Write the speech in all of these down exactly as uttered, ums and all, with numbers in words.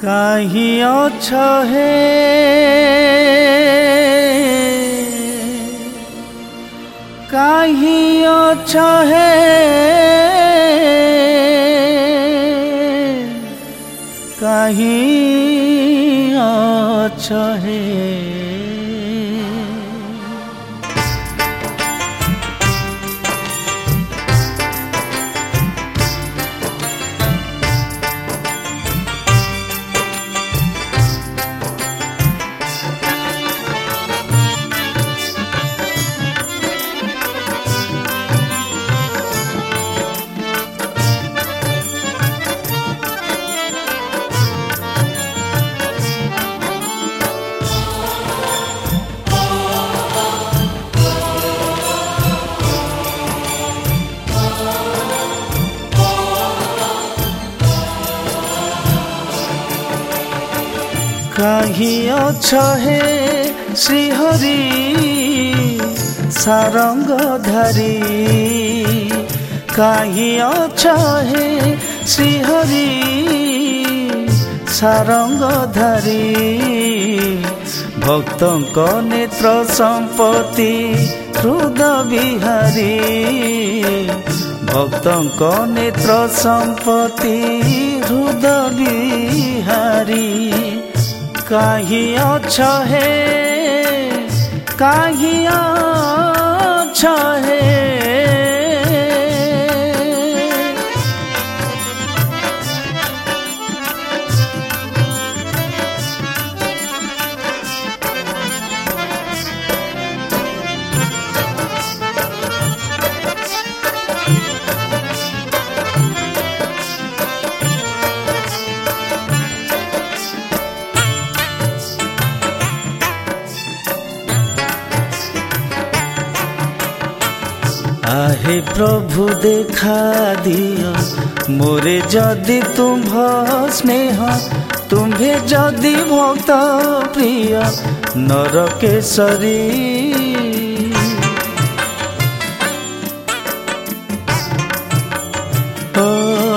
काहि अछ हे काहि अछ हे काहि अछ हे काहि अछ हे श्रीहरि सारंगधारी काहि अछ हे श्रीहरि सारंगधारी भक्तों नेत्र संपत्ति हृदय बिहारी भक्तों नेत्र संपत्ति हृदय बिहारी काहि अछ हे काहि अछ हे आहे प्रभु देखा दियो मोरे जदि तुम स्नेह तुम्हे जदि भक्त प्रिय नरकेशरी ओ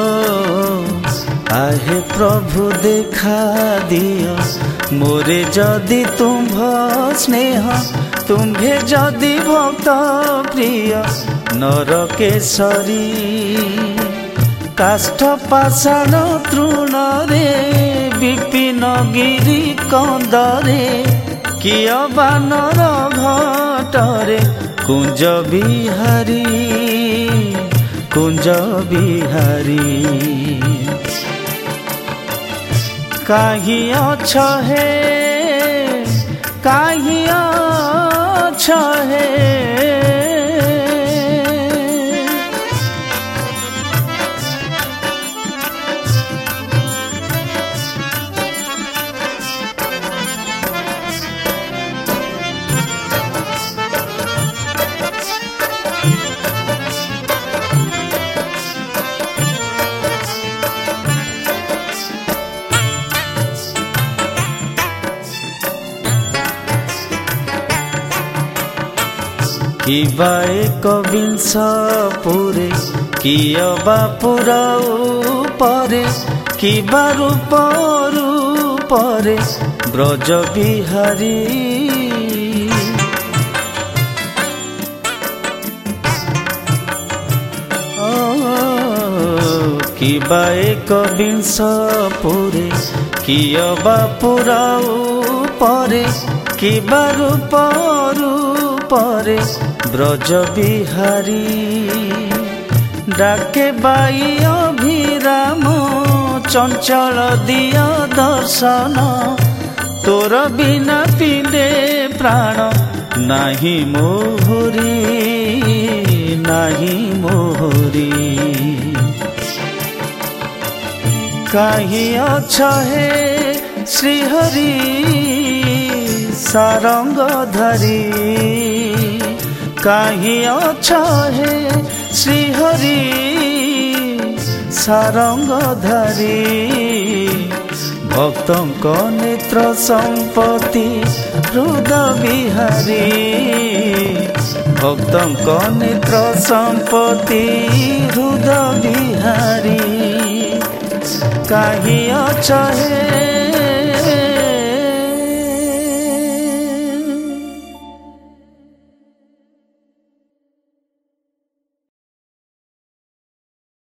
आहे प्रभु देखा दियो मोरे जदि तुम स्नेह तुम्हे जदि भक्त प्रिय नरकेशरी काष्ठ पाषाण तृण रे विपिन गिरी कंदरे किय बानर घटरे कुंज बिहारी कुंज बिहारी काहि अछ हे काहि अछ हे किबा एक विंश पुरे कियबा पुरा उपरे किबा रूप रूपरे ब्रज बिहारी किबा एक विंश पुरे कियबा पुरा उपरे किबा रूप रूपरे ब्रज बिहारी डाके बाई अभिराम चंचल दिया दर्शन तोर बिना पिंडे प्राण नाही मोहरी नाही मोहरी काहि अछ हे श्रीहरि सारंगधारी काहि अछ हे श्रीहरि सारंगधारी भक्तों नेत्र संपत्ति हृदय बिहारी भक्तों नेत्र संपत्ति हृदय बिहारी काहि अछ हे